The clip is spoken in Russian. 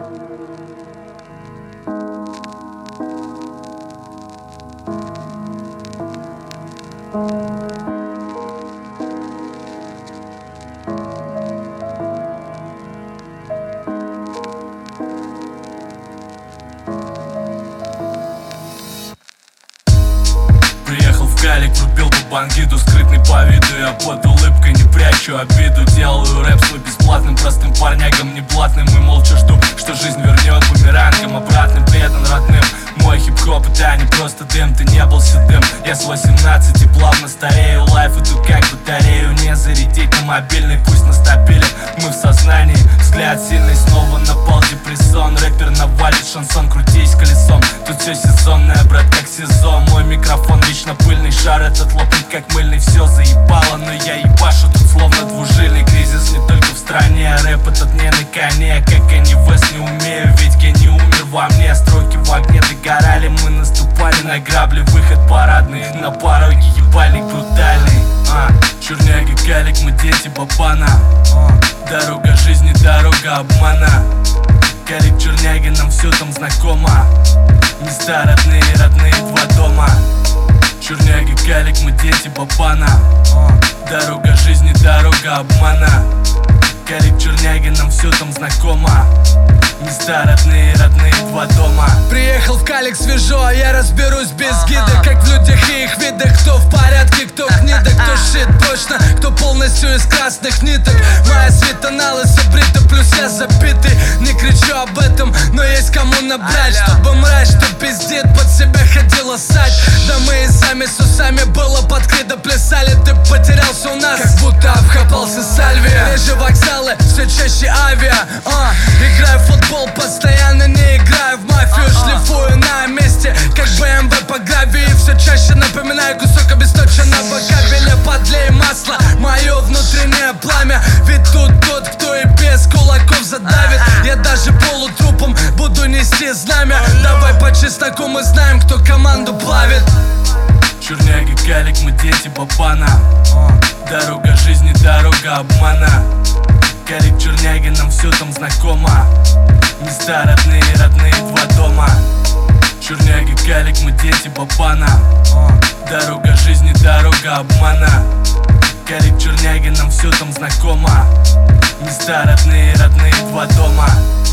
Приехал в Калик, врубил по бангиду, скрытный по виду. Я под улыбкой не прячу обиду. Делаю рэп свой бесплатным, простым парнягам неблатным. И молча жду, что жизнь вернет бумерангом обратным, предан родным. Мой хип-хоп это не просто дым, ты не был седым. Я с 18 плавно старею. Лайф иду как батарею, не зарядить на мобильный, пусть на стабиле. Мы в сознании, взгляд сильный, снова напал депрессон. Рэпер навалит шансон, крутись колесом. Тут все сезонное, брат, как сезон. Мой микрофон вечно пыльный, шар этот лопнет как мыльный. Все заебало, но я ебашу тут словно двужильный. Кризис не только в стране, а рэп этот не на коне. Как они Вест не умею, ведь гений умер во мне. Строки в огне догорали, мы наступали на грабли. Выход парадный, на пороге ебальник брутальный. Черняга, Калик, мы дети Бабана. Дорога жизни, дорога обмана. Калик, черняги, нам все там знакомо. Места родные, родные, два дома. Черняги, Калик, мы дети Бабана. Дорога жизни, дорога обмана. Калик, черняги, нам все там знакомо. Места родные, родные, два дома. Приехал в Калик свежо, а я разберусь без гида. Как в людях и их видах, кто в порядке, кто гнида, кто шит точно, кто полностью из красных ниток. Моя свита на лысо брита, плюс я забитый. Не кричу об этом, но есть кому набрать. Чтобы мразь, что пиздит, под себя ходила сать. Да мы и сами с усами было под кредо плясали. Ты потерялся у нас, как будто обхапался сальвия. Реже вокзалы, все чаще авиа. Играю в футбол, постоянно не играю в мафию. Шлифую на месте, как БМВ по гравии. Все чаще напоминаю кусок обесточенного кабеля. Подлей масло, мое внутреннее пламя. Ведь тут тот, кто и без кулаков задавит. Я даже полутрупом буду нести знамя. Давай по чесноку, мы знаем, кто команду плавит. Черняги, Калик, мы дети Бабана. Дорога жизни, дорога обмана. Калик, черняги, нам все там знакомо. Места родные, родные, два дома. Черняги, Калик, мы дети Бабана. Дорога жизни, дорога обмана. Калик, черняги, нам все там знакомо. Места родные, родные, два дома.